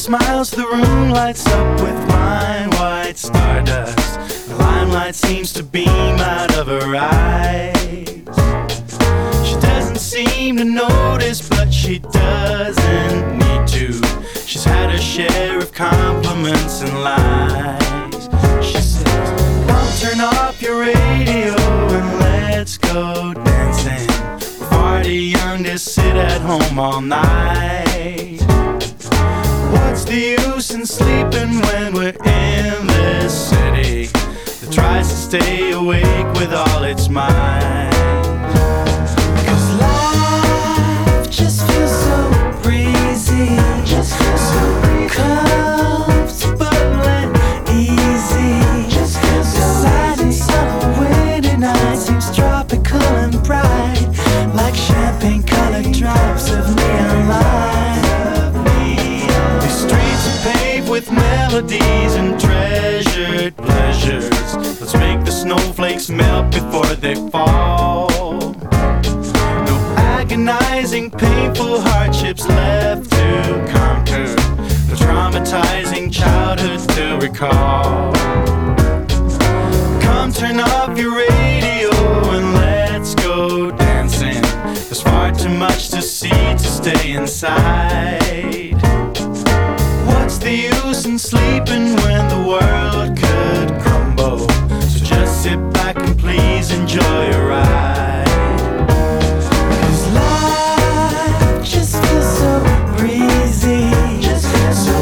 smiles, the room lights up with fine white stardust. The limelight seems to beam out of her eyes. She doesn't seem to notice, but she doesn't need to. She's had her share of compliments and lies. She says, "Mom, turn off your radio and let's go dancing. We're far too young to sit at home all night. What's the use in sleeping when we're in this city that tries to stay awake with all its might? 'Cause life just feels so breezy, just feels so comfortable and easy. Just feels so light and summer winter night seems tropical and bright, like champagne-colored drops of neon light. These streets are paved with melodies and treasured pleasures. Let's make the snowflakes melt before they fall. No agonizing, painful hardships left to conquer. No traumatizing childhood to recall. Come turn off your radio and let's go dancing. There's far too much to see to stay inside. What's the use in sleeping when the world could crumble? So just sit back and please enjoy a ride. 'Cause life just feels so breezy, just feels so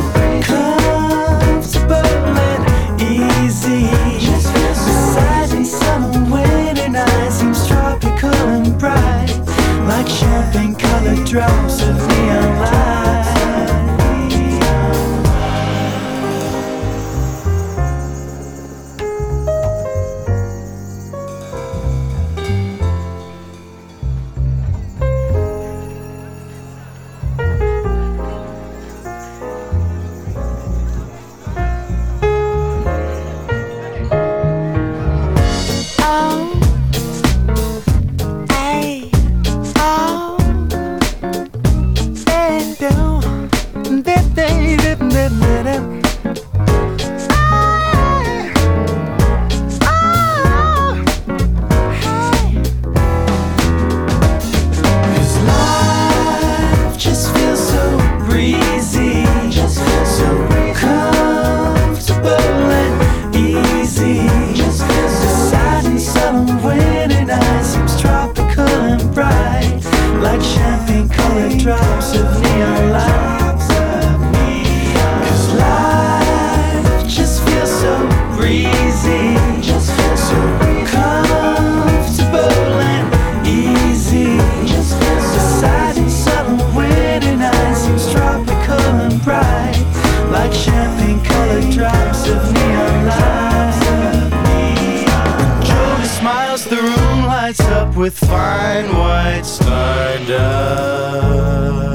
comfortable and easy. Just feels so sad and summer winter night seems tropical and bright, like champagne-colored drops of neon light. With fine white stardust.